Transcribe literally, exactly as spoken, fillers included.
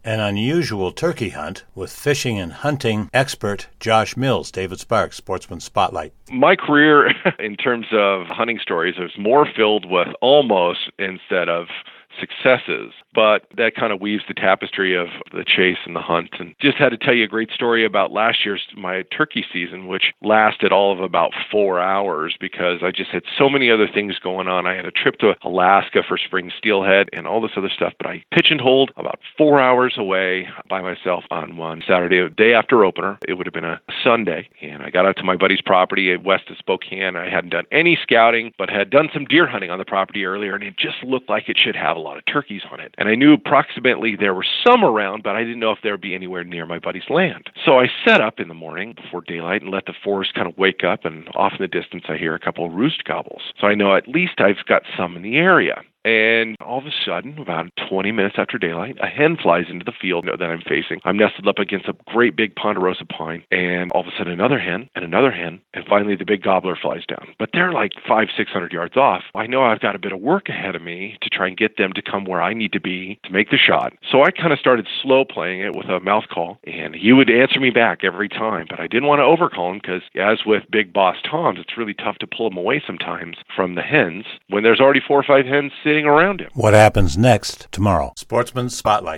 An unusual turkey hunt with fishing and hunting expert Josh Mills. David Sparks, Sportsman Spotlight. My career in terms of hunting stories is more filled with almost instead of successes, but that kind of weaves the tapestry of the chase and the hunt. And just had to tell you a great story about last year's my turkey season, which lasted all of about four hours because I just had so many other things going on. I had a trip to Alaska for spring steelhead and all this other stuff, but I pitch and hold about four hours away by myself on one Saturday, a day after opener. It would have been a Sunday, and I got out to my buddy's property west of Spokane. I hadn't done any scouting, but had done some deer hunting on the property earlier, and it just looked like it should have a lot of turkeys on it. And I knew approximately there were some around, but I didn't know if there would be anywhere near my buddy's land. So I set up in the morning before daylight and let the forest kind of wake up, and off in the distance I hear a couple of roost gobbles. So I know at least I've got some in the area. And all of a sudden, about twenty minutes after daylight, a hen flies into the field that I'm facing. I'm nestled up against a great big ponderosa pine, and all of a sudden another hen and another hen, and finally the big gobbler flies down. But they're like five, six hundred yards off. I know I've got a bit of work ahead of me to try and get them to come where I need to be to make the shot. So I kind of started slow playing it with a mouth call, and he would answer me back every time. But I didn't want to overcall him because, as with big boss toms, it's really tough to pull them away sometimes from the hens when there's already four or five hens sitting around him. What happens next tomorrow? Sportsman Spotlight.